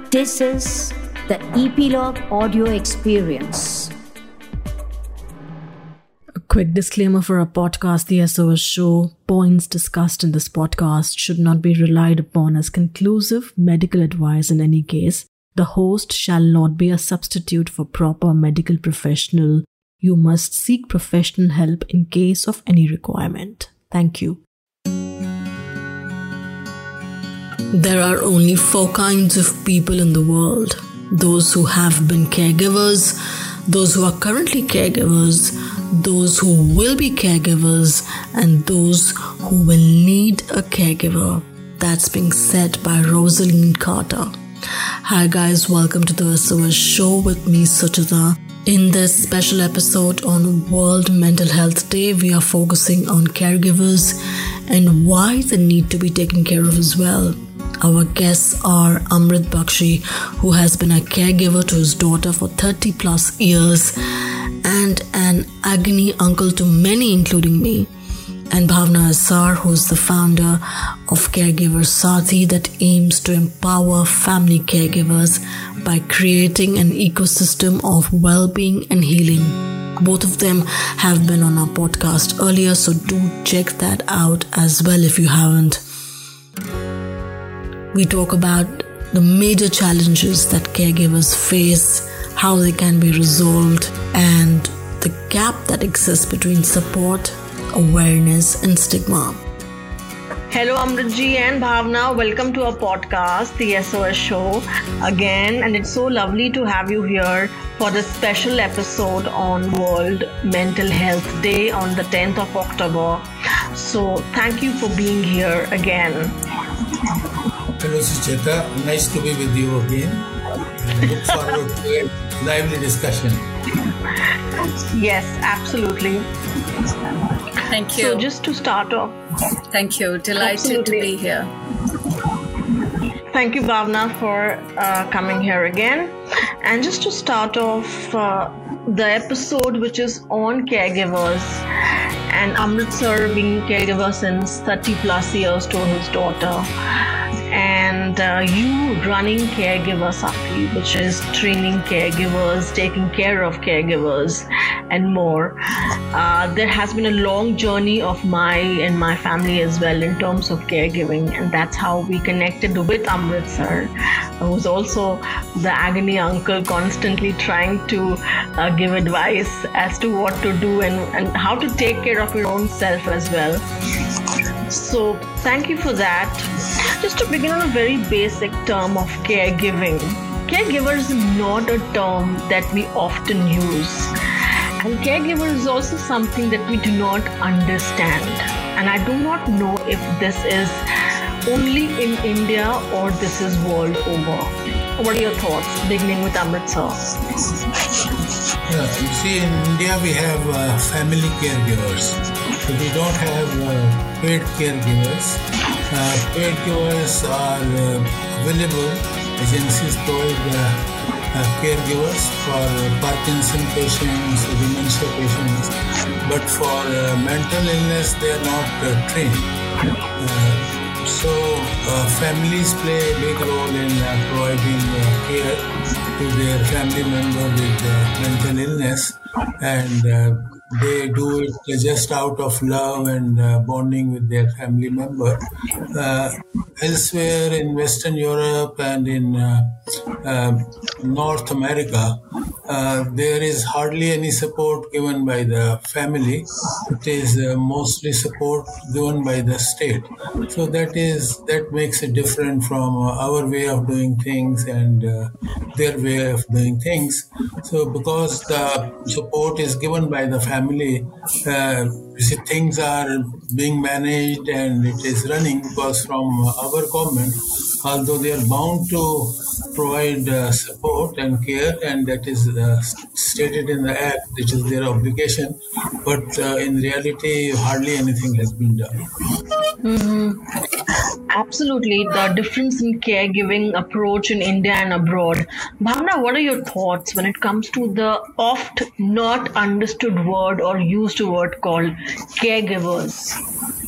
This is the Epilogue Audio Experience. A quick disclaimer for our podcast, The SOS Show. Points discussed in this podcast should not be relied upon as conclusive medical advice in any case. The host shall not be a substitute for proper medical professional. You must seek professional help in case of any requirement. Thank you. There are only 4 kinds of people in the world. Those who have been caregivers, those who are currently caregivers, those who will be caregivers, and those who will need a caregiver. That's being said by Rosalind Carter. Hi guys, welcome to the SOS Show with me, Suchita. In this special episode on World Mental Health Day, we are focusing on caregivers and why they need to be taken care of as well. Our guests are Amrit Bakshi, who has been a caregiver to his daughter for 30 plus years and an agony uncle to many, including me, and Bhavna Asar, who is the founder of Caregiver Saathi that aims to empower family caregivers by creating an ecosystem of well-being and healing. Both of them have been on our podcast earlier, so do check that out as well if you haven't. We talk about the major challenges that caregivers face, how they can be resolved, and the gap that exists between support, awareness, and stigma. Hello Amritji and Bhavna, welcome to our podcast, The SOS Show again, and it's so lovely to have you here for this special episode on World Mental Health Day on the 10th of October. So thank you for being here again. Hello Sucheta, nice to be with you again. I look forward to a lively discussion. Yes, absolutely. Thank you. So just to start off. Thank you. Delighted to be here. Thank you, Bhavna, for coming here again. And just to start off the episode, which is on caregivers, and Amrit sir being caregiver since 30 plus years to his daughter, and you running Caregiver Saathi, which is training caregivers, taking care of caregivers, and more. There has been a long journey of my family as well in terms of caregiving, and that's how we connected with Amrit sir, who's also the agony uncle, constantly trying to give advice as to what to do and how to take care of your own self as well. So thank you for that. Just to begin on a very basic term of caregiving. Caregiver is not a term that we often use. And caregiver is also something that we do not understand. And I do not know if this is only in India or this is world over. What are your thoughts? Beginning with Amrit sir. You see, in India we have family caregivers. So we don't have paid caregivers. Paid caregivers are available. Agencies provide caregivers for Parkinson patients, dementia patients, but for mental illness they are not trained. So families play a big role in providing care to their family member with mental illness, and they do it just out of love and bonding with their family member. Elsewhere in Western Europe and in North America, there is hardly any support given by the family. It is mostly support given by the state. So that makes it different from our way of doing things and their way of doing things. So because the support is given by the family, things are being managed and it is running, because from our government, although they are bound to provide support and care, and that is stated in the Act, which is their obligation, but in reality, hardly anything has been done. Mm-hmm. Absolutely, the difference in caregiving approach in India and abroad. Bhavna, what are your thoughts when it comes to the oft not understood word or used word called caregivers?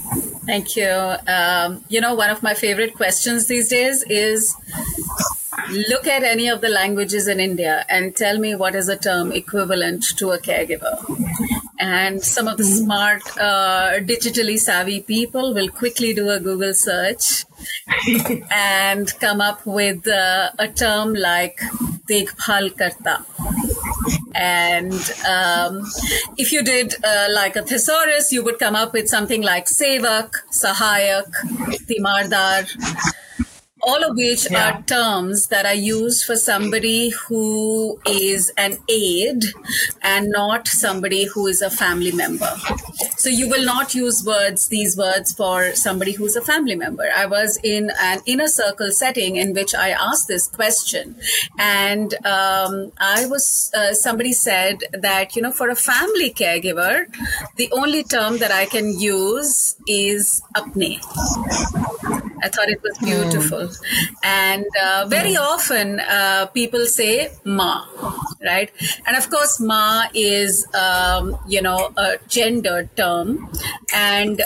Thank you. One of my favorite questions these days is, look at any of the languages in India and tell me what is a term equivalent to a caregiver. And some of the smart, digitally savvy people will quickly do a Google search and come up with a term like dekhbhal karta. And if you did like a thesaurus, you would come up with something like sevak, sahayak, timardar, all of which are terms that are used for somebody who is an aide and not somebody who is a family member. So you will not use these words for somebody who's a family member. I was in an inner circle setting in which I asked this question, and somebody said that, for a family caregiver, the only term that I can use is apne. I thought it was beautiful. And very often people say ma, right? And of course, ma is, a gendered term. And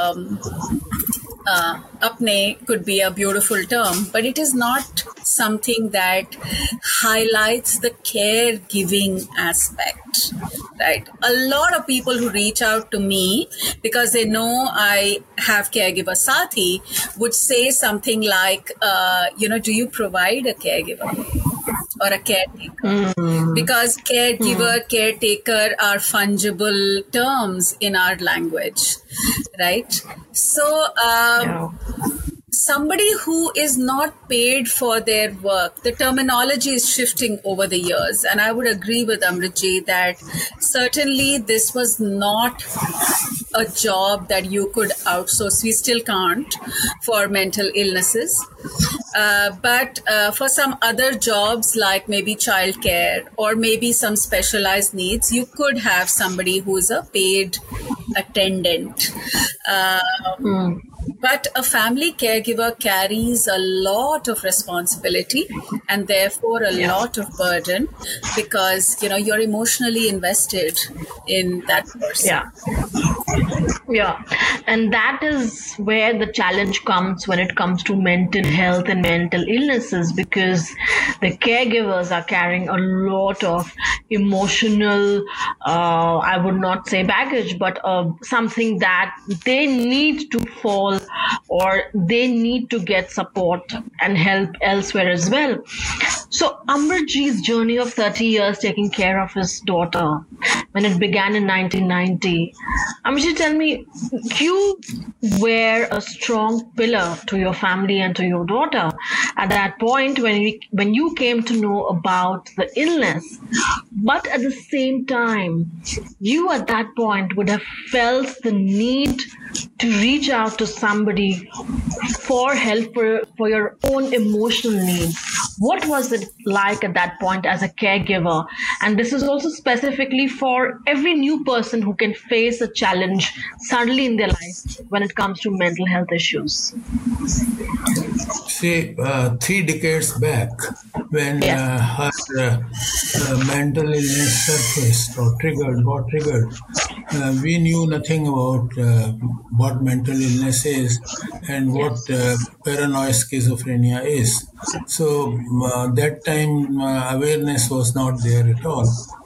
apne could be a beautiful term, but it is not something that highlights the caregiving aspect, right? A lot of people who reach out to me because they know I have caregiver Saathi would say something like, do you provide a caregiver or a caretaker? Because caregiver, caretaker are fungible terms in our language, right? So, somebody who is not paid for their work, the terminology is shifting over the years. And I would agree with Amritji that certainly this was not a job that you could outsource. We still can't for mental illnesses. But for some other jobs like maybe childcare or maybe some specialized needs, you could have somebody who is a paid attendant. But a family caregiver carries a lot of responsibility and therefore a lot of burden because, you're emotionally invested in that person. Yeah. And that is where the challenge comes when it comes to mental health and mental illnesses, because the caregivers are carrying a lot of emotional, I would not say baggage, but something that they need to fall or they need to get support and help elsewhere as well. So Amritji's journey of 30 years taking care of his daughter, when it began in 1990, Amritji, tell me, you were a strong pillar to your family and to your daughter at that point when you came to know about the illness. But at the same time, you at that point would have felt the need to reach out to somebody for help for your own emotional needs. What was it like at that point as a caregiver? And this is also specifically for every new person who can face a challenge suddenly in their life when it comes to mental health issues. See, 3 decades back, when her mental illness surfaced or got triggered, we knew nothing about what mental illness is and what paranoid schizophrenia is. So that time awareness was not there at all.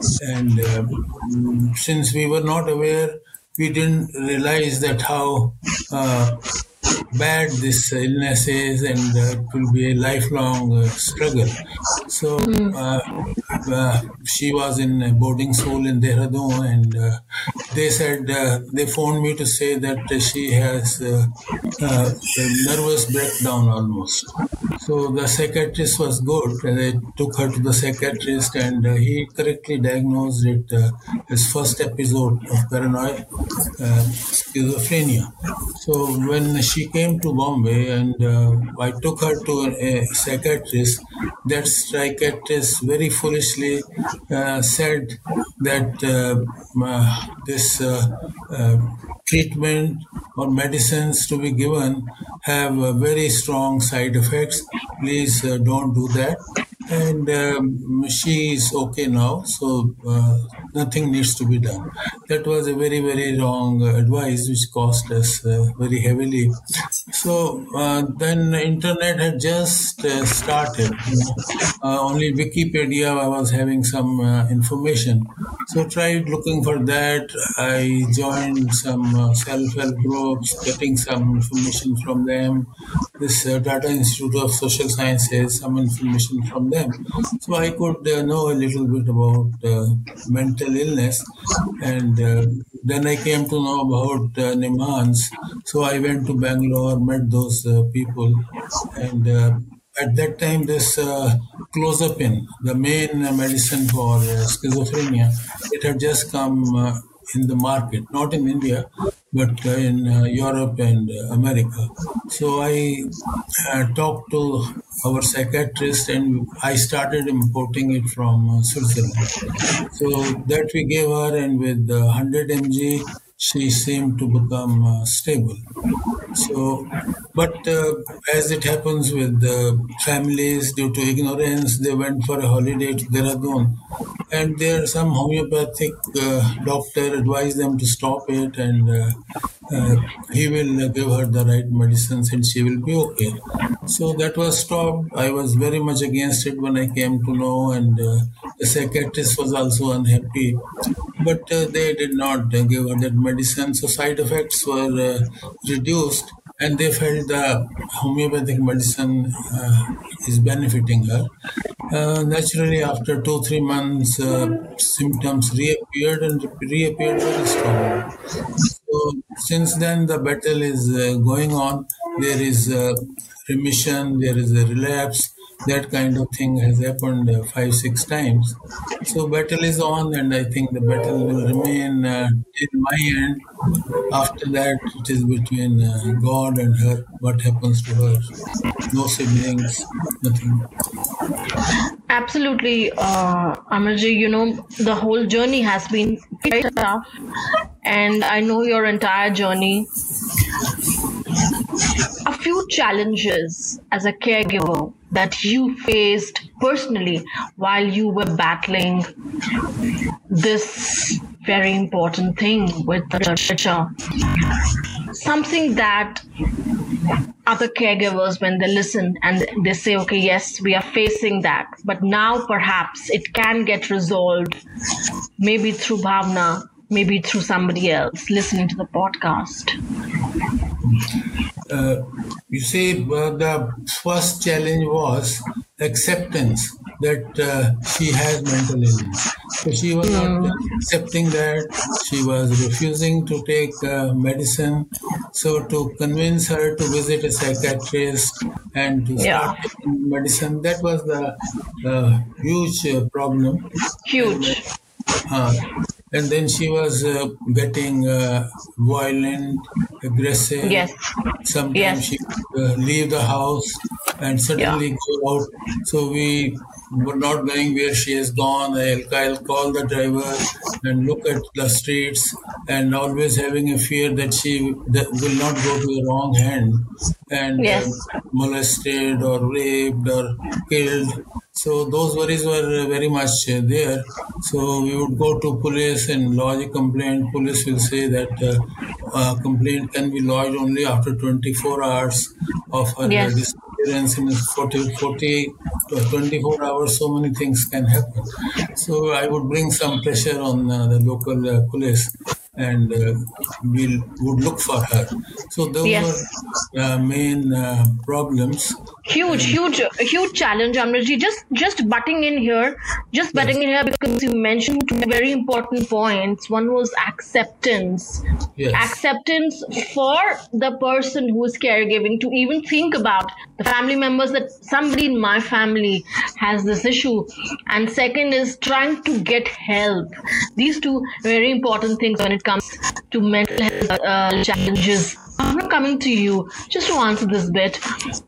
And since we were not aware, we didn't realize that how bad this illness is, and it will be a lifelong struggle. So she was in a boarding school in Dehradun, and they said, they phoned me to say that she has a nervous breakdown almost. So the psychiatrist was good. They took her to the psychiatrist, and he correctly diagnosed it as first episode of paranoid schizophrenia. So when she came to Bombay and I took her to a psychiatrist, that psychiatrist very foolishly said that this treatment or medicines to be given have very strong side effects. Please don't do that. And she is okay now, so nothing needs to be done. That was a very, very wrong advice, which cost us very heavily. So then the internet had just started. Only Wikipedia I was having some information. So tried looking for that. I joined some self-help groups, getting some information from them. This Tata Institute of Social Sciences, some information from them. So I could know a little bit about mental illness, and then I came to know about Nimans. So I went to Bangalore, met those people, and at that time, this clozapine, the main medicine for schizophrenia, it had just come in the market, not in India, but in Europe and America. So I talked to our psychiatrist, and I started importing it from Switzerland. So that we gave her, and with 100 mg, she seemed to become stable. So, but as it happens with families, due to ignorance, they went for a holiday to Dehradun, and there some homeopathic doctor advised them to stop it, and he will give her the right medicines, and she will be okay. So that was stopped. I was very much against it when I came to know, and the psychiatrist was also unhappy. But they did not give her that medicine, so side effects were reduced, and they felt the homeopathic medicine is benefiting her. Naturally, after 2-3 months, symptoms reappeared and reappeared very strongly. So since then, the battle is going on. There is remission, there is a relapse. That kind of thing has happened 5-6 times. So battle is on, and I think the battle will remain till my end. After that, it is between God and her. What happens to her? No siblings, nothing. Absolutely, Amarji. You know, the whole journey has been very tough, and I know your entire journey. A few challenges as a caregiver that you faced personally while you were battling this very important thing with the literature. Something that other caregivers, when they listen and they say, okay, yes, we are facing that, but now perhaps it can get resolved, maybe through Bhavna, maybe through somebody else listening to the podcast. You see, the first challenge was acceptance that she has mental illness. So she was not accepting that. She was refusing to take medicine. So to convince her to visit a psychiatrist and to start taking medicine, that was the huge problem. Huge. And then she was getting violent, aggressive. Yes. Sometimes she would leave the house and suddenly go out. So we were not knowing where she has gone. I'll call the driver and look at the streets, and always having a fear that she will not go to the wrong hand and molested or raped or killed. So those worries were very much there. So we would go to police and lodge a complaint. Police will say that a complaint can be lodged only after 24 hours of her disappearance. In 40 to 24 hours, so many things can happen. So I would bring some pressure on the local police, and we would look for her. So those were main problems. Huge challenge, Amrji. Just butting in here because you mentioned two very important points. One was acceptance. Acceptance for the person who is caregiving, to even think about the family members, that somebody in my family has this issue. And second is trying to get help. These two very important things when it comes to mental health challenges. I'm not coming to you just to answer this bit.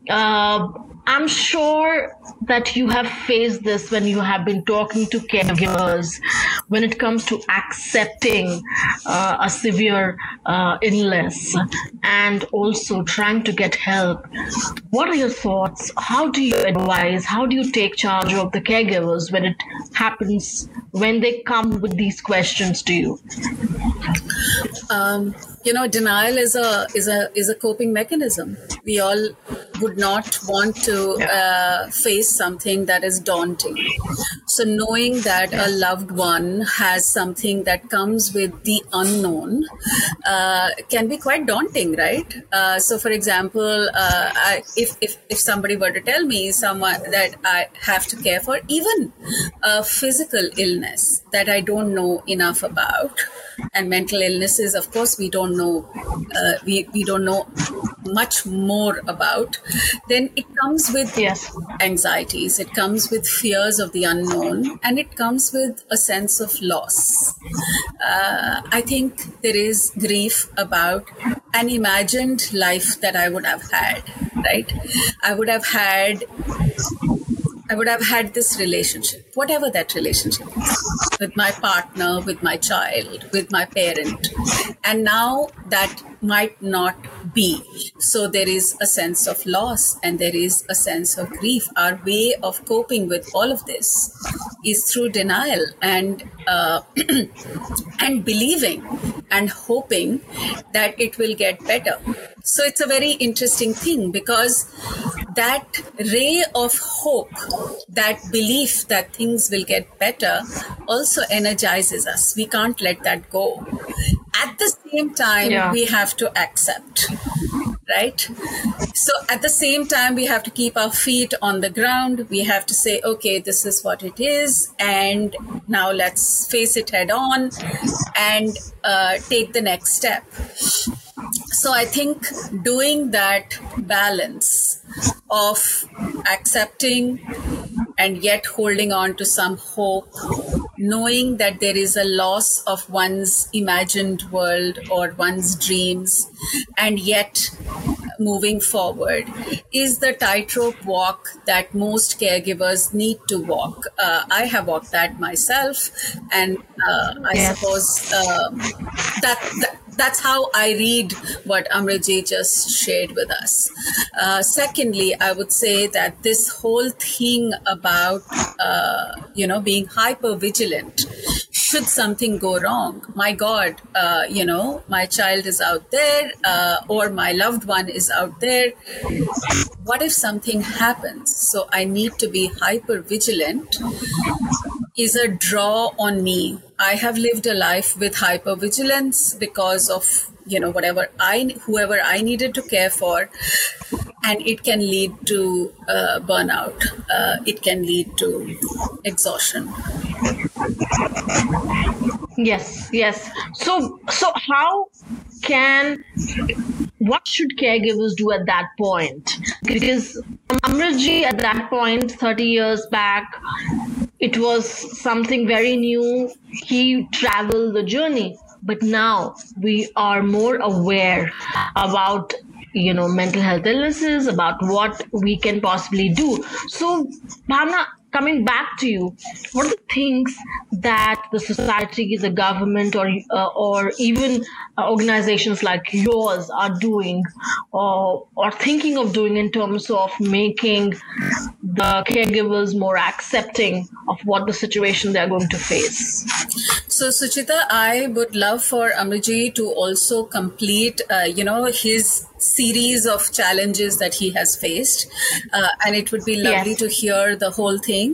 I'm sure that you have faced this when you have been talking to caregivers when it comes to accepting a severe illness and also trying to get help. What are your thoughts? How do you advise? How do you take charge of the caregivers when it happens, when they come with these questions to you? denial is a coping mechanism. We all would not want to face something that is daunting. So knowing that a loved one has something that comes with the unknown can be quite daunting, right? So, for example, if somebody were to tell me someone that I have to care for, even a physical illness that I don't know enough about, and mental illnesses, of course, we don't know. We don't know much more about. Then it comes with anxieties. It comes with fears of the unknown, and it comes with a sense of loss. I think there is grief about an imagined life that I would have had. Right? I would have had this relationship, whatever that relationship is, with my partner, with my child, with my parent. And now that might not be. So there is a sense of loss and there is a sense of grief. Our way of coping with all of this is through denial and and believing and hoping that it will get better. So it's a very interesting thing, because that ray of hope, that belief that things will get better, also energizes us. We can't let that go. At the same time, we have to accept, right? So at the same time, we have to keep our feet on the ground. We have to say, okay, this is what it is. And now let's face it head on and take the next step. So I think doing that balance of accepting and yet holding on to some hope, knowing that there is a loss of one's imagined world or one's dreams, and yet moving forward, is the tightrope walk that most caregivers need to walk. I have walked that myself, and I suppose that's how I read what Amritji just shared with us. Secondly, I would say that this whole thing about, being hyper vigilant, should something go wrong, my God, my child is out there, or my loved one is out there. What if something happens? So I need to be hyper vigilant is a draw on me. I have lived a life with hypervigilance because of, whoever I needed to care for. And it can lead to burnout. It can lead to exhaustion. Yes. So what should caregivers do at that point? Because Amritji, at that point, 30 years back, it was something very new. He traveled the journey. But now we are more aware about, mental health illnesses, about what we can possibly do. So, Bhavna, coming back to you, what are the things that the society, the government, or even organizations like yours are doing or thinking of doing in terms of making the caregivers more accepting of what the situation they're going to face? So, Suchita, I would love for Amritji to also complete, his series of challenges that he has faced. And it would be lovely to hear the whole thing.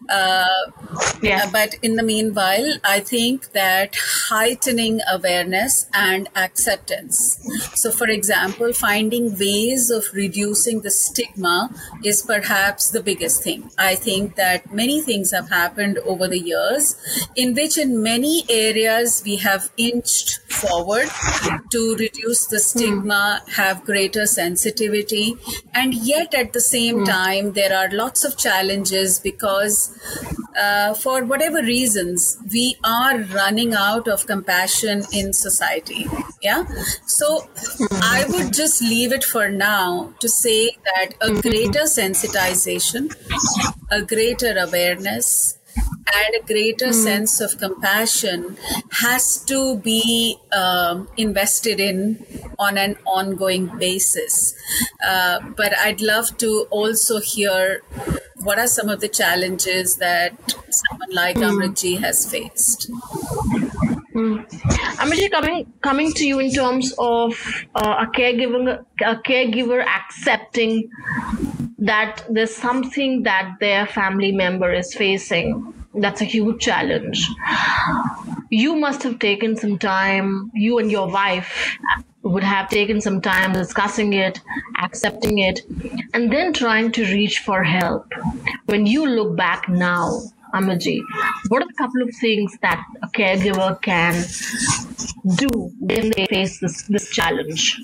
But in the meanwhile, I think that heightening awareness and acceptance. So, for example, finding ways of reducing the stigma is perhaps the biggest thing. I think that many things have happened over the years in which in many areas we have inched forward to reduce the stigma, have greater sensitivity, and yet at the same time there are lots of challenges because for whatever reasons we are running out of compassion in society. So I would just leave it for now to say that a greater sensitization, a greater awareness, and a greater sense of compassion has to be invested in on an ongoing basis. But I'd love to also hear what are some of the challenges that someone like Amritji has faced. Amity, coming to you in terms of a caregiver accepting that there's something that their family member is facing. That's a huge challenge. You must have taken some time, you and your wife would have taken some time discussing it, accepting it, and then trying to reach for help. When you look back now, Amaji, what are a couple of things that a caregiver can do when they face this challenge?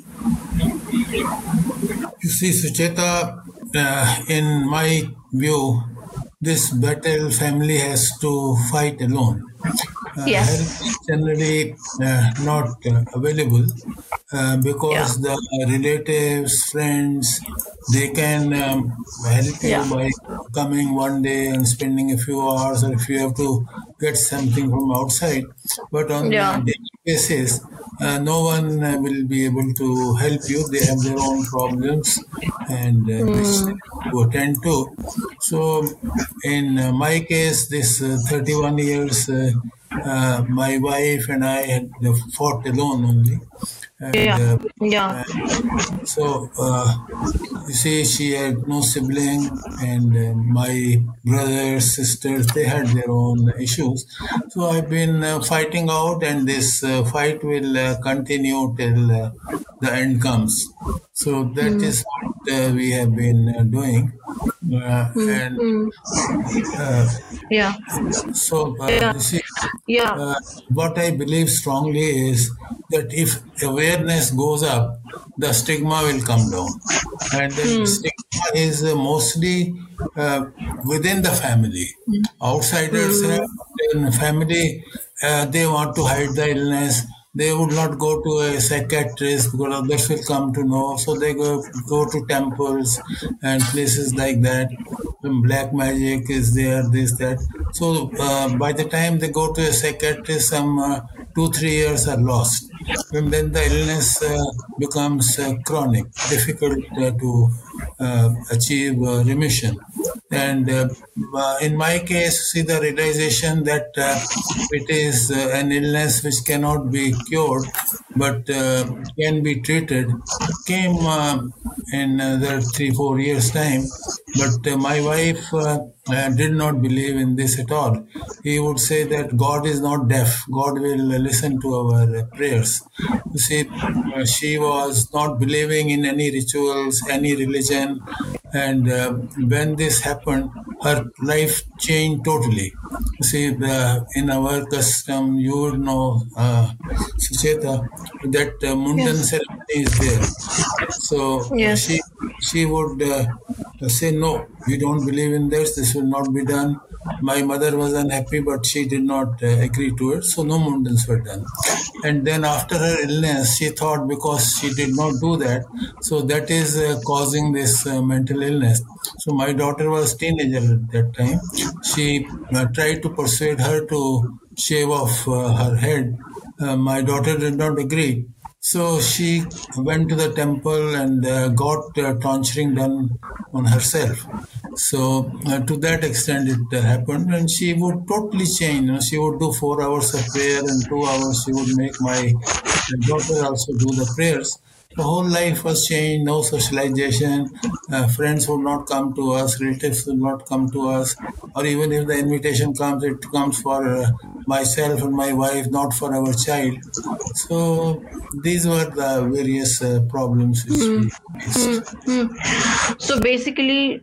You see, Sucheta, in my view, this battle family has to fight alone. Yes. Help is generally not available because the relatives, friends, they can help you by coming one day and spending a few hours, or if you have to get something from outside. But on a daily basis, no one will be able to help you. They have their own problems and which they have to attend to. So, in my case, this 31 years, my wife and I had fought alone only. And, so, you see, she had no sibling, and my brothers, sisters, they had their own issues. So I've been fighting out, and this fight will continue till the end comes. So that is what we have been doing. And so, you see, what I believe strongly is that if awareness goes up, the stigma will come down. And the stigma is mostly within the family. Outsiders have in family, they want to hide the illness. They would not go to a psychiatrist because others will come to know. So they go to temples and places like that. Black magic is there, this, that. So by the time they go to a psychiatrist, some 2-3 years are lost. And then the illness becomes chronic, difficult to achieve remission. And in my case, see the realization that it is an illness which cannot be cured, but can be treated, came in another 3-4 years' time. But my wife did not believe in this at all. He would say that God is not deaf. God will listen to our prayers. You see, she was not believing in any rituals, any religion. And when this happened, her life changed totally. You see, in our custom, you would know, Sucheta, that Mundan ceremony is there. So she would say, no, we don't believe in this will not be done. My mother was unhappy, but she did not agree to it, so no mundans were done. And then after her illness, she thought because she did not do that, so that is causing this mental illness. So my daughter was teenager at that time. She tried to persuade her to shave off her head. My daughter did not agree. So she went to the temple and got tonsuring done on herself. So to that extent it happened, and she would totally change. She would do 4 hours of prayer, and 2 hours she would make my daughter also do the prayers. The whole life was changed, no socialization, friends would not come to us, relatives would not come to us, or even if the invitation comes, it comes for myself and my wife, not for our child. So these were the various problems which we faced. So basically,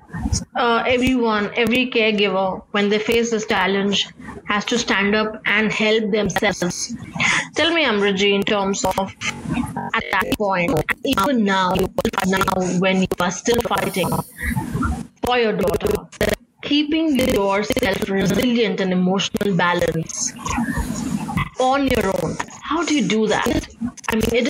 every caregiver, when they face this challenge, has to stand up and help themselves. Tell me, Amriji, in terms of at that point, even now when you are still fighting for your daughter, keeping yourself resilient and emotional balance on your own. How do you do that? I mean,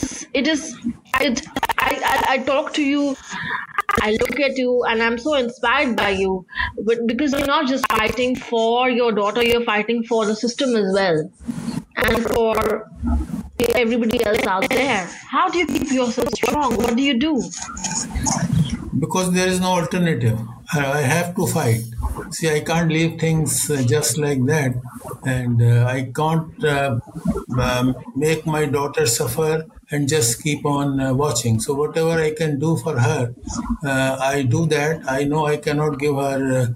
I talk to you, I look at you, and I'm so inspired by you, but because you're not just fighting for your daughter, you're fighting for the system as well, and for everybody else out there. How do you keep yourself strong? What do you do? because there is no alternative. I have to fight. See, I can't leave things just like that, and I can't make my daughter suffer and just keep on watching. So whatever I can do for her, I do that. I know I cannot give her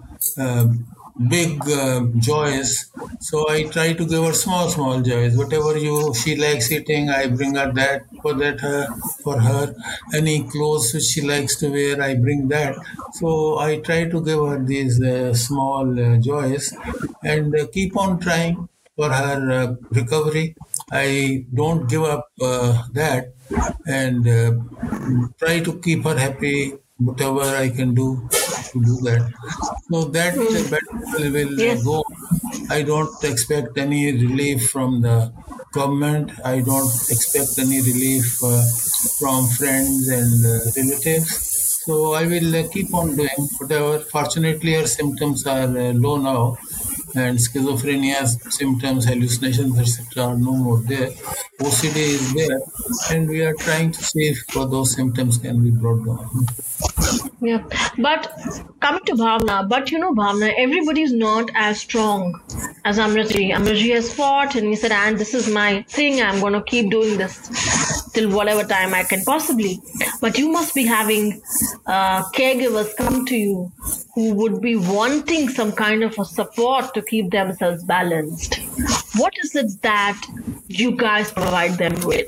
big joys, so I try to give her small joys. Whatever she likes eating, I bring her that for her. Any clothes which she likes to wear, I bring that. So I try to give her these small joys, and keep on trying for her recovery. I don't give up that, and try to keep her happy, whatever I can do to do that. So that battle will go. I don't expect any relief from the government. I don't expect any relief from friends and relatives. So I will keep on doing whatever. Fortunately, her symptoms are low now, and schizophrenia symptoms, hallucinations, etc. are no more there. OCD is there, and we are trying to see if those symptoms can be brought down. Yeah, but coming to Bhavna, Bhavna, everybody is not as strong as Amritji. Amritji has fought and he said, and this is my thing, I'm going to keep doing this till whatever time I can possibly. But you must be having caregivers come to you who would be wanting some kind of a support to keep themselves balanced. What is it that you guys provide them with?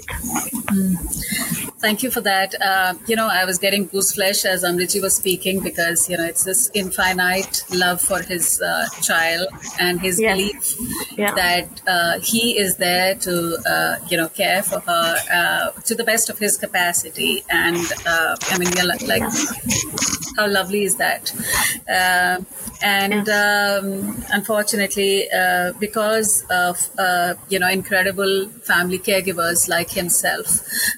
Thank you for that. I was getting gooseflesh as Amritji was speaking because, it's this infinite love for his child and his belief that he is there to, care for her to the best of his capacity. And, like, how lovely is that? Unfortunately, because of, incredible family caregivers like himself,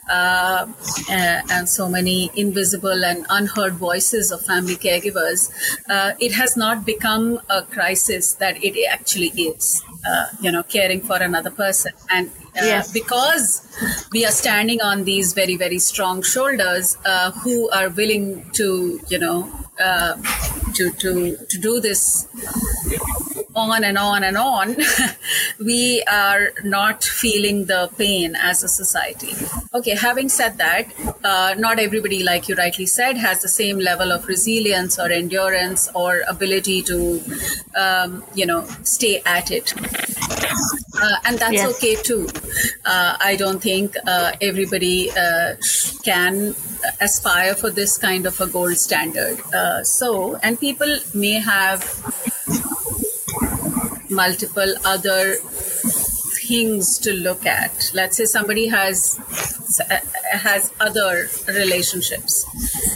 and so many invisible and unheard voices of family caregivers, it has not become a crisis that it actually is, caring for another person. And because we are standing on these very, very strong shoulders who are willing to, to do this on and on and on, we are not feeling the pain as a society. Okay, having said that, not everybody, like you rightly said, has the same level of resilience or endurance or ability to, stay at it. And that's okay too. I don't think everybody can aspire for this kind of a gold standard. And people may have multiple other things to look at. Let's say somebody has other relationships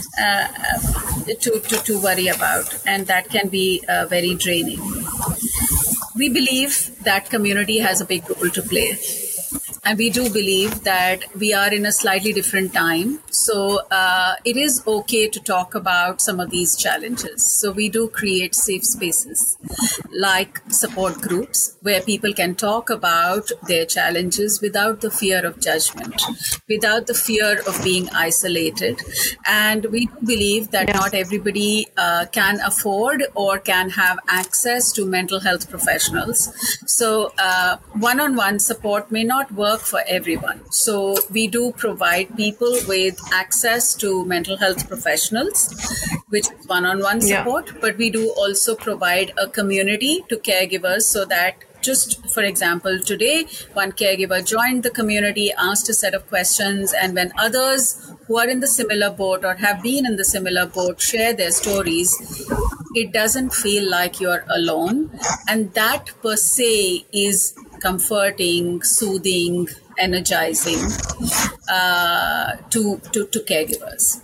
to worry about, and that can be very draining. We believe that community has a big role to play. And we do believe that we are in a slightly different time. So it is okay to talk about some of these challenges. So we do create safe spaces like support groups where people can talk about their challenges without the fear of judgment, without the fear of being isolated. And we do believe that not everybody can afford or can have access to mental health professionals. So one-on-one support may not work for everyone. So we do provide people with access to mental health professionals, which is one-on-one support, but we do also provide a community to caregivers so that just, for example, today, one caregiver joined the community, asked a set of questions, and when others who are in the similar boat or have been in the similar boat share their stories, it doesn't feel like you're alone. And that per se is comforting, soothing, energizing to caregivers.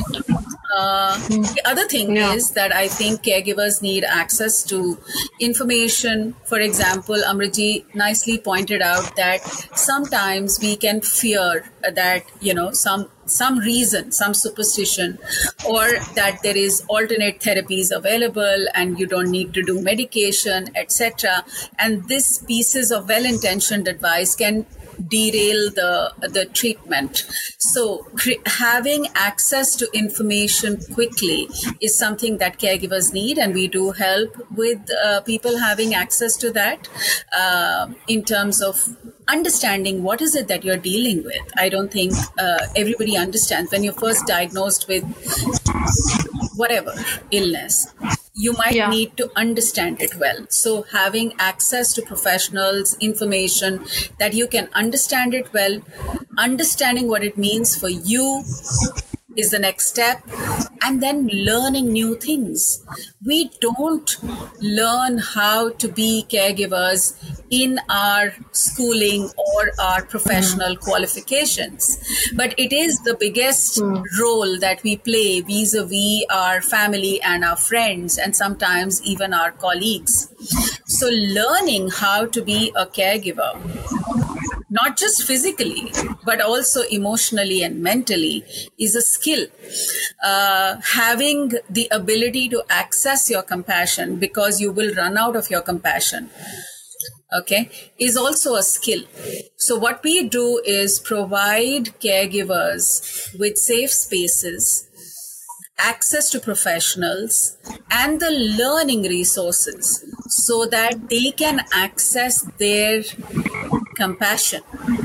The other thing is that I think caregivers need access to information. For example, Amritji nicely pointed out that sometimes we can fear that, some reason, some superstition, or that there is alternate therapies available and you don't need to do medication, etc. And this pieces of well-intentioned advice can derail the treatment. So having access to information quickly is something that caregivers need, and we do help with people having access to that in terms of understanding what is it that you're dealing with. I don't think everybody understands when you're first diagnosed with whatever illness. You might need to understand it well. So having access to professionals, information that you can understand it well, understanding what it means for you is the next step, and then learning new things. We don't learn how to be caregivers in our schooling or our professional qualifications, but it is the biggest role that we play vis-a-vis our family and our friends, and sometimes even our colleagues. So learning how to be a caregiver, not just physically, but also emotionally and mentally, is a skill. Having the ability to access your compassion, because you will run out of your compassion, is also a skill. So what we do is provide caregivers with safe spaces, access to professionals, and the learning resources so that they can access their compassion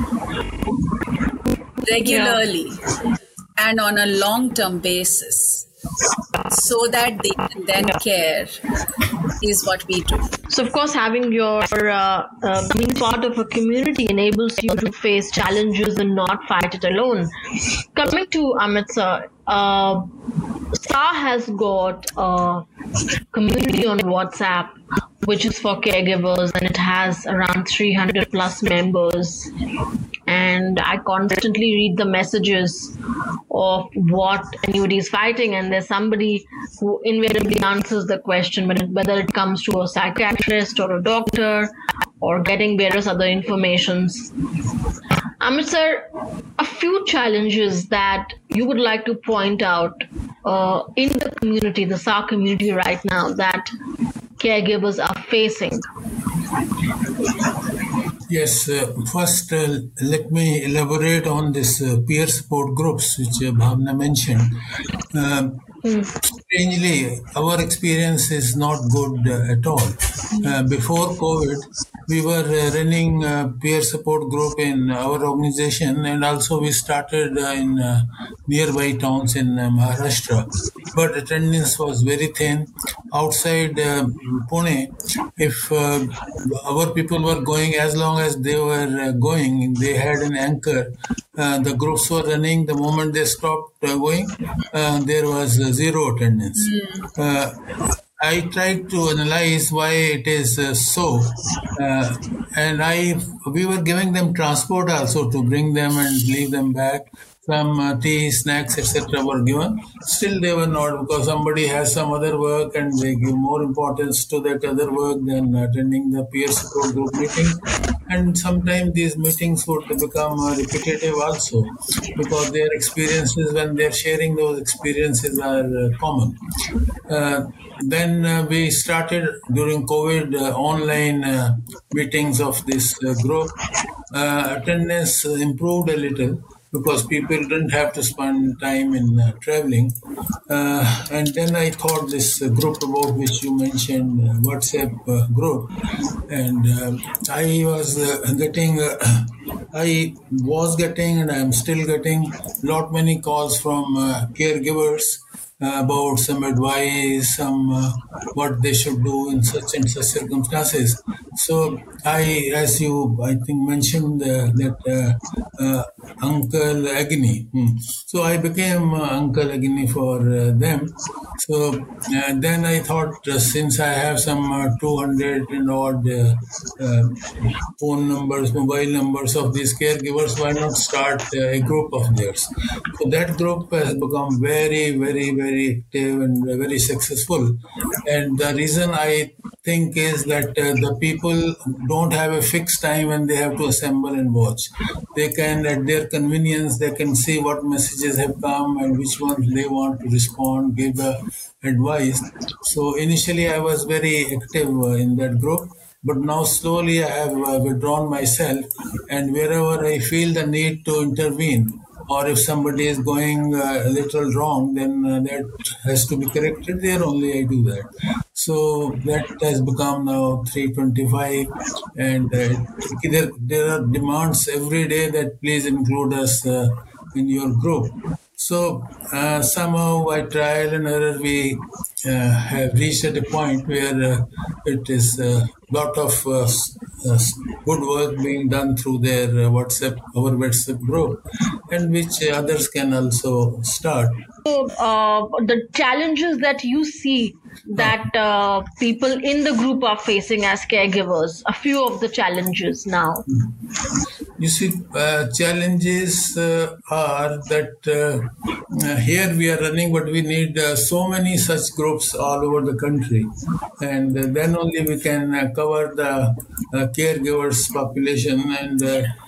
regularly and on a long-term basis so that they can then care is what we do. So, of course, having your being part of a community enables you to face challenges and not fight it alone. Coming to Amit sir, STAR has got a community on WhatsApp, which is for caregivers, and it has around 300 plus members. And I constantly read the messages of what anybody is fighting, and there's somebody who invariably answers the question, whether it comes to a psychiatrist or a doctor or getting various other informations. Amit sir, a few challenges that you would like to point out in the community, the SAR community right now, that caregivers are facing. Yes, first let me elaborate on this peer support groups which Bhavna mentioned. Strangely, our experience is not good at all. Before COVID, we were running a peer support group in our organization, and also we started in nearby towns in Maharashtra. But attendance was very thin. Outside Pune, if our people were going, as long as they were going, they had an anchor. The groups were running. The moment they stopped going, there was zero attendance. I tried to analyze why it is so, and we were giving them transport also to bring them and leave them back. Some tea, snacks, etc. were given. Still, they were not, because somebody has some other work and they give more importance to that other work than attending the peer support group meeting. And sometimes these meetings would become repetitive also, because their experiences, when they're sharing those experiences, are common. Then we started during COVID online meetings of this group. Attendance improved a little, because people didn't have to spend time in traveling. And then I thought this group about which you mentioned, WhatsApp group, and I was getting and I'm still getting many calls from caregivers about some advice, some what they should do in such and such circumstances. So I think mentioned that Uncle Agni. So I became Uncle Agni for them. So then I thought, since I have some 200 and odd phone numbers, mobile numbers of these caregivers, why not start a group of theirs? So that group has become very, very, very active and very successful. And the reason I think is that the people don't have a fixed time when they have to assemble and watch. They can, at their convenience, they can see what messages have come and which ones they want to respond, give the advice. So initially I was very active in that group. But now slowly I have withdrawn myself, and wherever I feel the need to intervene, or if somebody is going a little wrong, then that has to be corrected. There only I do that. So that has become now 325, and there are demands every day that please include us in your group. So somehow by trial and error, we have reached at a point where it is a lot of good work being done through their our WhatsApp group, and which others can also start. So, the challenges that you see that people in the group are facing as caregivers, a few of the challenges now. You see, challenges are that here we are running, but we need so many such groups all over the country, and then only we can cover the caregivers population. And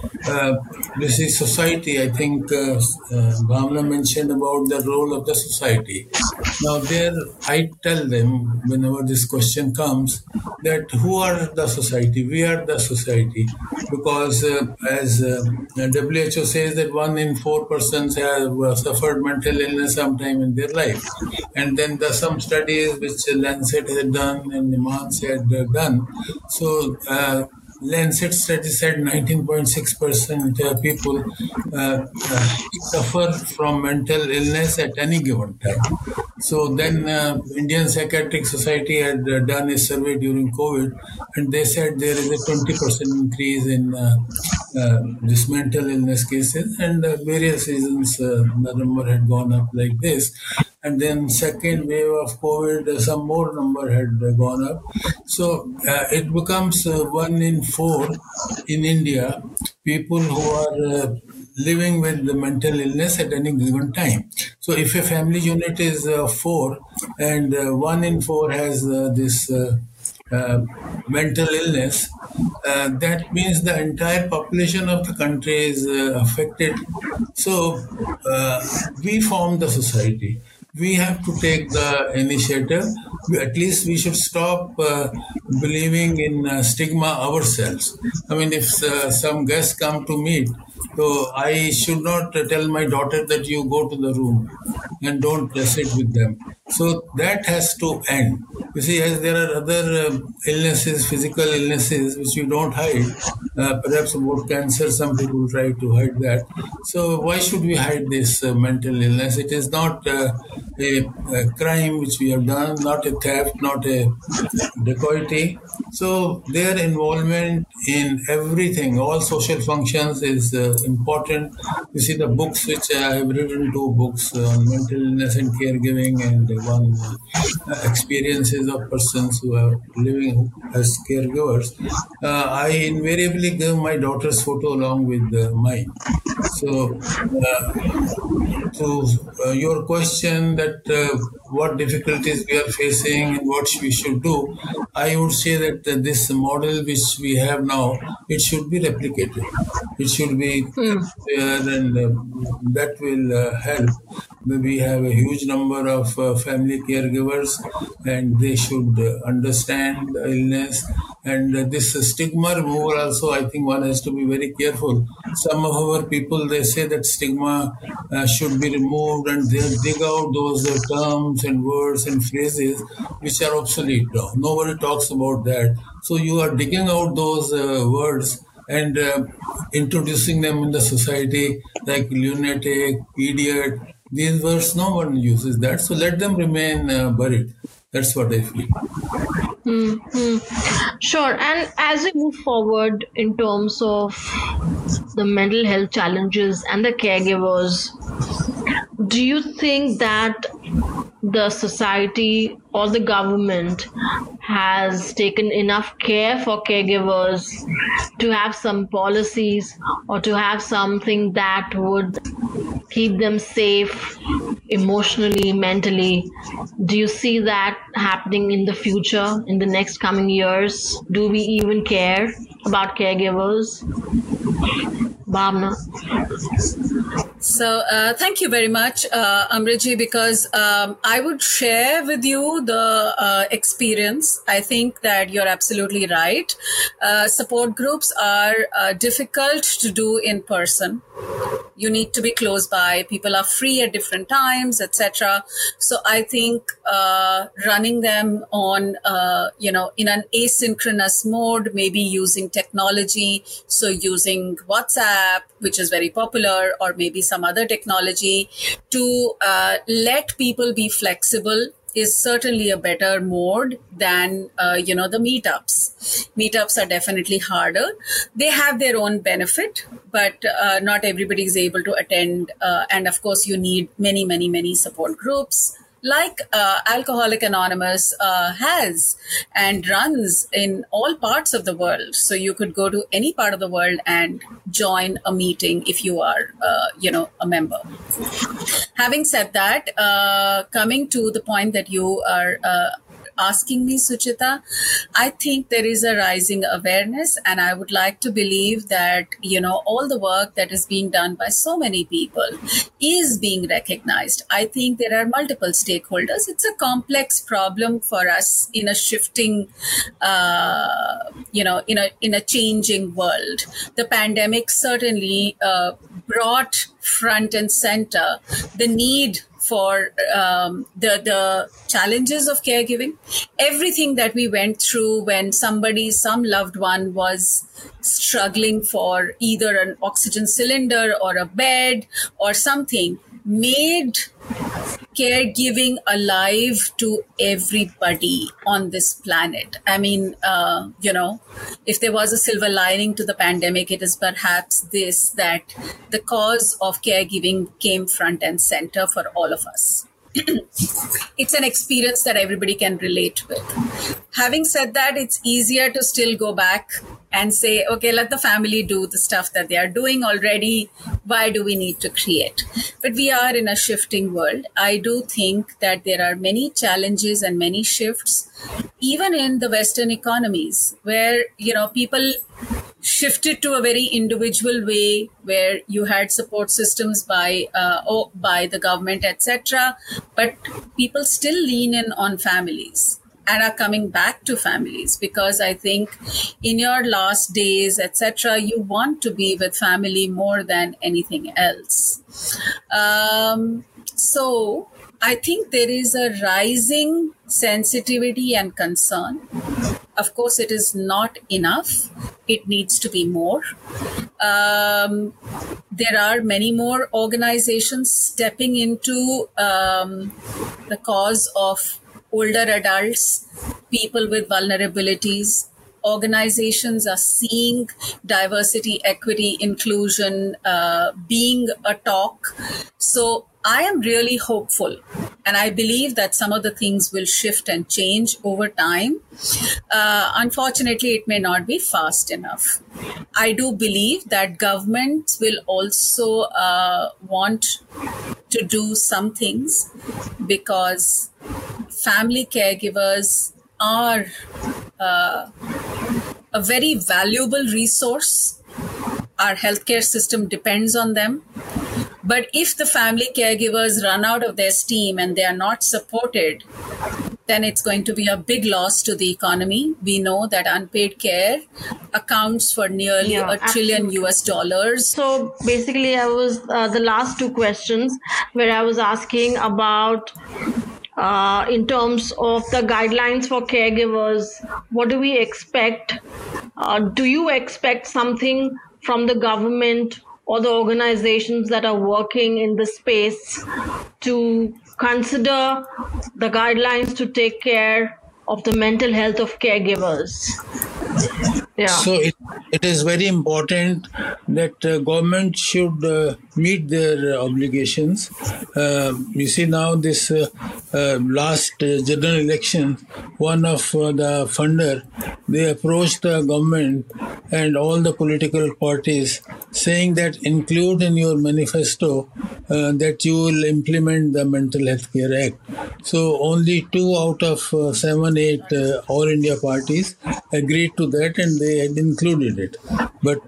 this is society. I think Bhavna mentioned about the role of the society. Now there, I tell them whenever this question comes that who are the society? We are the society, because as WHO says that 1 in 4 persons have suffered mental illness sometime in their life. And then there are some studies which Lancet had done and Nimans had done. So Lancet study said 19.6% people suffer from mental illness at any given time. So then Indian Psychiatric Society had done a survey during COVID, and they said there is a 20% increase in this mental illness cases, and various reasons the number had gone up like this. And then second wave of COVID, some more number had gone up. So it becomes 1 in 4 in India, people who are living with the mental illness at any given time. So if a family unit is 4 and 1 in 4 has this mental illness, that means the entire population of the country is affected. So we form the society. We have to take the initiative. At least we should stop believing in stigma ourselves. I mean, if some guests come to meet, so I should not tell my daughter that you go to the room and don't sit with them. So that has to end. You see, as there are other illnesses, physical illnesses, which you don't hide, perhaps about cancer, some people try to hide that. So why should we hide this mental illness? It is not a crime which we have done, not a theft, not a dacoity. So their involvement in everything, all social functions is important. You see the books which I have written, 2 books on mental illness and caregiving, and one experiences of persons who are living as caregivers. I invariably give my daughter's photo along with mine. So to your question that what difficulties we are facing and what we should do, I would say that this model which we have now, it should be replicated. It should be there, and that will help. We have a huge number of family caregivers, and they should understand the illness. And this stigma removal also, I think one has to be very careful. Some of our people, they say that stigma should be removed, and they dig out those terms and words and phrases which are obsolete now. Nobody talks about that. So you are digging out those words and introducing them in the society like lunatic, idiot. These words, no one uses that. So let them remain buried. That's what I feel. Sure. And as we move forward in terms of the mental health challenges and the caregivers, do you think that the society or the government has taken enough care for caregivers to have some policies or to have something that would keep them safe emotionally, mentally? Do you see that happening in the future, in the next coming years? Do we even care about caregivers? Bhavna? So thank you very much, Amritji, because I would share with you the experience. I think that you're absolutely right. Support groups are difficult to do in person. You need to be close by. People are free at different times, etc. So I think running them on, in an asynchronous mode, maybe using technology. So using WhatsApp, which is very popular, or maybe some other technology to let people be flexible is certainly a better mode than, the meetups. Meetups are definitely harder. They have their own benefit, but not everybody is able to attend. And of course, you need many, many, many support groups like Alcoholic Anonymous has and runs in all parts of the world. So you could go to any part of the world and join a meeting if you are, a member. Having said that, coming to the point that you are asking me, Suchita, I think there is a rising awareness, and I would like to believe that, all the work that is being done by so many people is being recognized. I think there are multiple stakeholders. It's a complex problem for us in a shifting, in a changing world. The pandemic certainly brought front and center the need for the challenges of caregiving, everything that we went through when some loved one was struggling for either an oxygen cylinder or a bed or something, made caregiving alive to everybody on this planet. I mean, if there was a silver lining to the pandemic, it is perhaps this, that the cause of caregiving came front and center for all of us. It's an experience that everybody can relate with. Having said that, it's easier to still go back and say, okay, let the family do the stuff that they are doing already. Why do we need to create? But we are in a shifting world. I do think that there are many challenges and many shifts, even in the Western economies, where, people shifted to a very individual way, where you had support systems by the government, etc. But people still lean in on families and are coming back to families, because I think in your last days, etc., you want to be with family more than anything else. So I think there is a rising sensitivity and concern. Of course, it is not enough. It needs to be more. There are many more organizations stepping into the cause of older adults, people with vulnerabilities. Organizations are seeing diversity, equity, inclusion being a talk. So I am really hopeful, and I believe that some of the things will shift and change over time. Unfortunately, it may not be fast enough. I do believe that governments will also want to do some things, because family caregivers are a very valuable resource. Our healthcare system depends on them. But if the family caregivers run out of their steam and they are not supported, then it's going to be a big loss to the economy. We know that unpaid care accounts for nearly $1 trillion US. So basically, I was the last two questions where I was asking about in terms of the guidelines for caregivers, what do we expect? Do you expect something from the government or the organizations that are working in the space to consider the guidelines to take care of the mental health of caregivers? Yeah. So it is very important that government should meet their obligations. You see now this last general election, one of the funder, they approached the government and all the political parties saying that include in your manifesto that you will implement the Mental Health Care Act. So only 2 out of 7, 8 All India parties agreed to that, and they had included it. But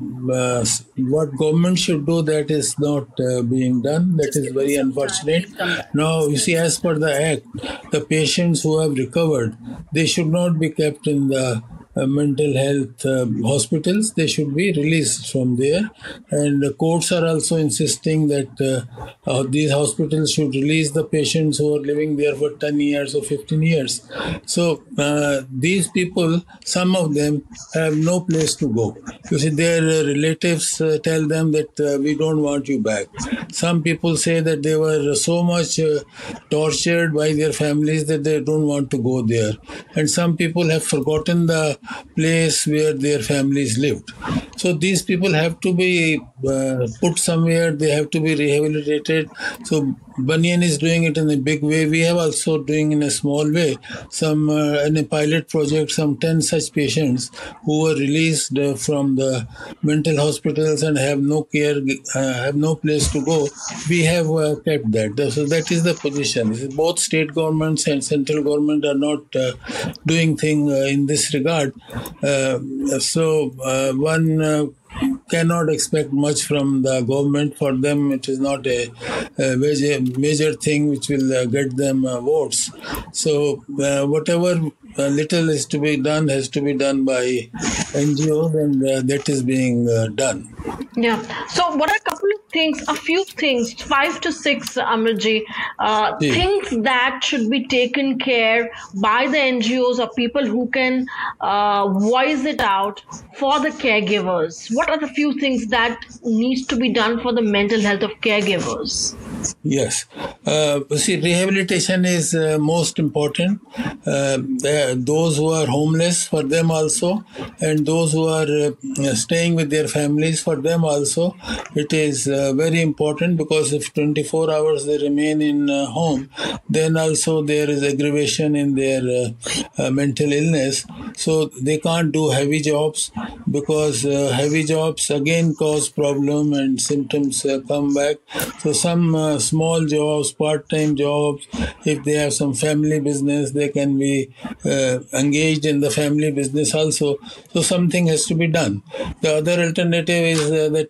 what government should do, that is not being done. That is very unfortunate. Now, you see, as per the Act, the patients who have recovered, they should not be kept in the mental health hospitals. They should be released from there. And the courts are also insisting that these hospitals should release the patients who are living there for 10 years or 15 years. So these people, some of them have no place to go. You see, their relatives tell them that we don't want you back. Some people say that they were so much tortured by their families that they don't want to go there. And some people have forgotten the place where their families lived. So these people have to be put somewhere. They have to be rehabilitated. So Banyan is doing it in a big way. We have also doing in a small way. Some in a pilot project, some 10 such patients who were released from the mental hospitals and have no care, have no place to go. We have kept that. So that is the position. Both state governments and central government are not doing thing in this regard. So one cannot expect much from the government. For them, it is not a major thing which will get them votes. So whatever little is to be done has to be done by NGOs, and that is being done. Yeah. So what are a few things, 5 to 6, Amarji, things that should be taken care by the NGOs or people who can voice it out for the caregivers? What are the few things that needs to be done for the mental health of caregivers? Yes. See, rehabilitation is most important. Those who are homeless, for them also, and those who are staying with their families, for them also, it is very important, because if 24 hours they remain in home, then also there is aggravation in their mental illness. So they can't do heavy jobs, because heavy jobs again cause problem and symptoms come back. So some small jobs, part-time jobs, if they have some family business, they can be engaged in the family business also. So something has to be done. The other alternative is that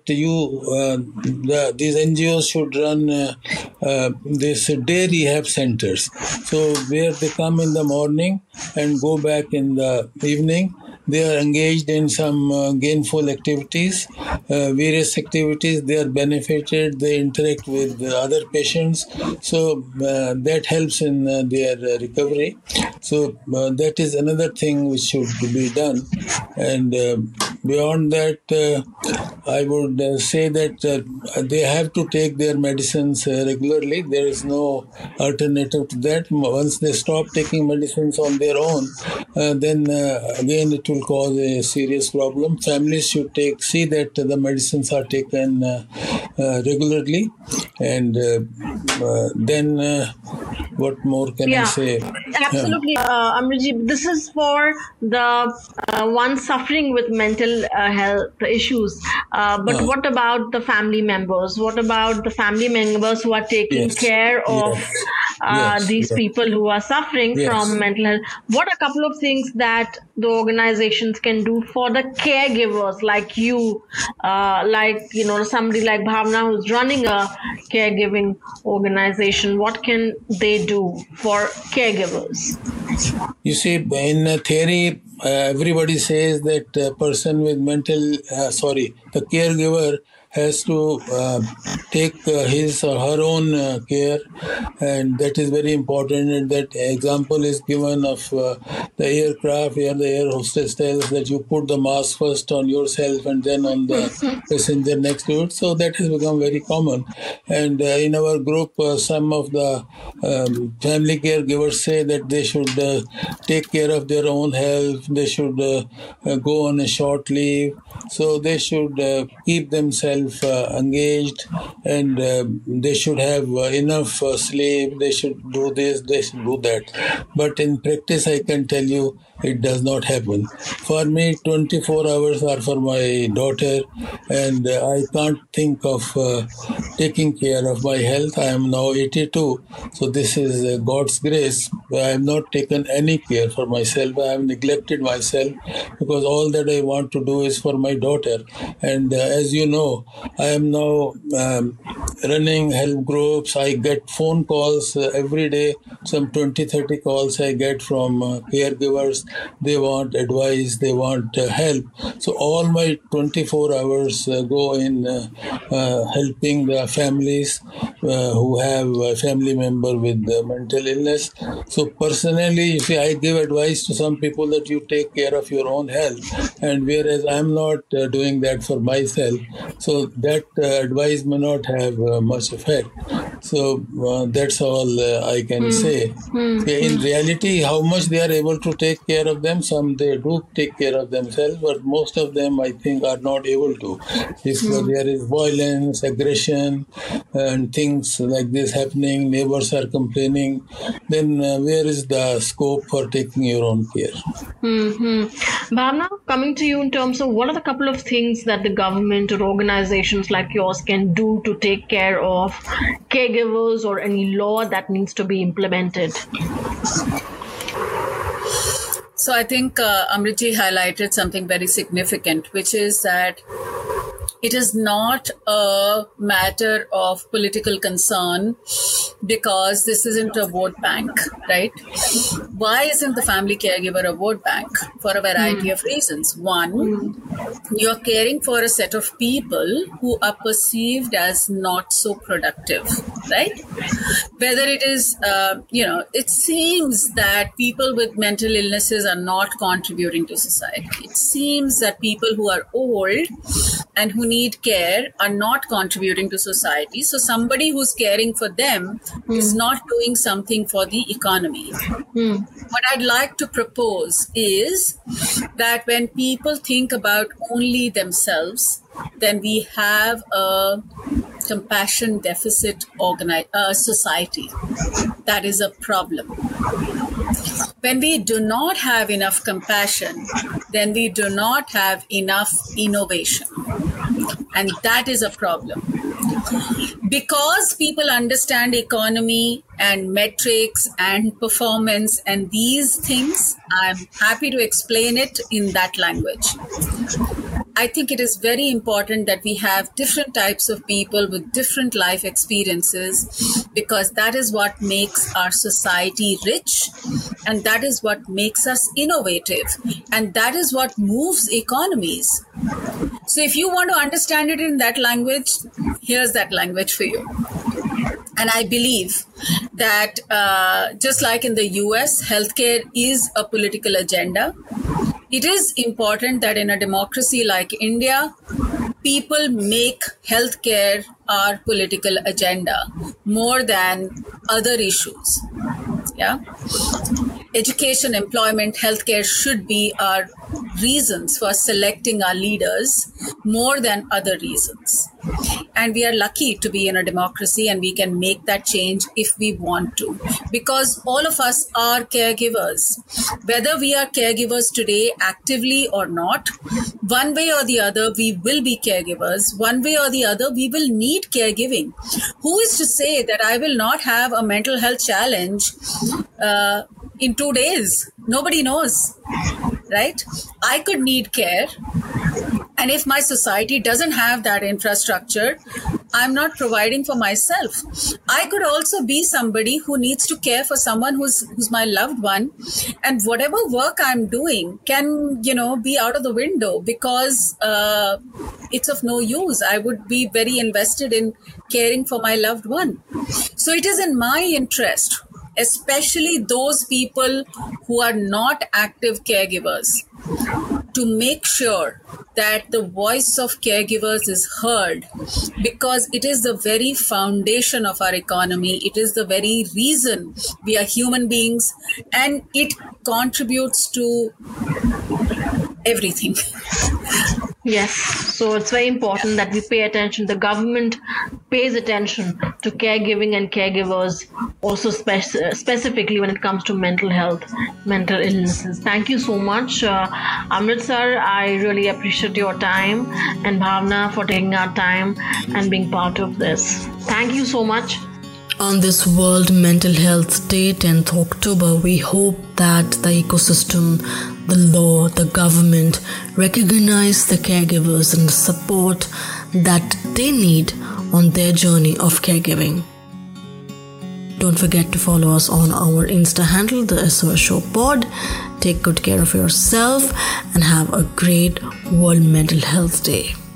these NGOs should run this day rehab centers. So where they come in the morning and go back in the evening. They are engaged in some gainful activities, various activities. They are benefited. They interact with other patients. So that helps in their recovery. So that is another thing which should be done. And beyond that, I would say that they have to take their medicines regularly. There is no alternative to that. Once they stop taking medicines on their own, then again it will cause a serious problem. Families should see that the medicines are taken regularly, and then what more can I say? Absolutely, Amarji. This is for the one suffering with mental health issues. But what about the family members? What about the family members who are taking care of these people who are suffering from mental health? What are a couple of things that the organizations can do for the caregivers, like you, somebody like Bhavna who's running a caregiving organization? What can they do for caregivers? You see, in theory, everybody says that a person with the caregiver has to take his or her own care, and that is very important. And that example is given of the aircraft, where the air hostess tells that you put the mask first on yourself and then on the passenger next to it. So that has become very common. And in our group, some of the family caregivers say that they should take care of their own health. They should go on a short leave. So they should keep themselves engaged, and they should have enough sleep. They should do this, they should do that. But in practice, I can tell you, it does not happen. for me, 24 hours are for my daughter, and I can't think of taking care of my health. I am now 82, so this is God's grace. I have not taken any care for myself. I have neglected myself because all that I want to do is for my daughter. And as you know, I am now running help groups. I get phone calls every day, some 20-30 calls I get from caregivers. They want advice, they want help. So all my 24 hours go in helping the families who have a family member with mental illness. So personally, you see, I give advice to some people that you take care of your own health, and whereas I'm not doing that for myself, so that advice may not have much effect. So that's all I can say. In reality, how much they are able to take care of them, some they do take care of themselves, but most of them, I think, are not able to. If there is violence, aggression, and things like this happening, neighbors are complaining, then where is the scope for taking your own care? Bhavna, coming to you in terms of what are the couple of things that the government or organizations like yours can do to take care of caregivers, or any law that needs to be implemented? So I think Amritji highlighted something very significant, which is that it is not a matter of political concern because this isn't a vote bank, right? Why isn't the family caregiver a vote bank? For a variety of reasons. One, you're caring for a set of people who are perceived as not so productive, right? Whether it is, it seems that people with mental illnesses are not contributing to society. It seems that people who are old and who need care are not contributing to society. So somebody who's caring for them is not doing something for the economy. What I'd like to propose is that when people think about only themselves, then we have a compassion deficit society. That is a problem. When we do not have enough compassion, then we do not have enough innovation. And that is a problem. Because people understand economy and metrics and performance and these things, I'm happy to explain it in that language. I think it is very important that we have different types of people with different life experiences, because that is what makes our society rich, and that is what makes us innovative, and that is what moves economies. So if you want to understand it in that language, here's that language for you. And I believe that just like in the US, healthcare is a political agenda. It is important that in a democracy like India, people make healthcare our political agenda more than other issues. Yeah. Education, employment, healthcare should be our reasons for selecting our leaders more than other reasons. And we are lucky to be in a democracy, and we can make that change if we want to, because all of us are caregivers. Whether we are caregivers today actively or not, one way or the other, we will be caregivers. One way or the other, we will need caregiving. Who is to say that I will not have a mental health challenge in 2 days? Nobody knows, right? I could need care. And if my society doesn't have that infrastructure, I'm not providing for myself. I could also be somebody who needs to care for someone who's my loved one. And whatever work I'm doing can, be out of the window because it's of no use. I would be very invested in caring for my loved one. So it is in my interest, especially those people who are not active caregivers, to make sure that the voice of caregivers is heard, because it is the very foundation of our economy. It is the very reason we are human beings, and it contributes to everything. Yes, so it's very important that we pay attention. The government pays attention to caregiving and caregivers, also specifically when it comes to mental health, mental illnesses. Thank you so much, Amrit sir. I really appreciate your time, and Bhavna for taking our time and being part of this. Thank you so much. On this World Mental Health Day, 10th October, we hope that the ecosystem, the law, the government recognize the caregivers and the support that they need on their journey of caregiving. Don't forget to follow us on our Insta handle, the SOS Show Pod. Take good care of yourself and have a great World Mental Health Day.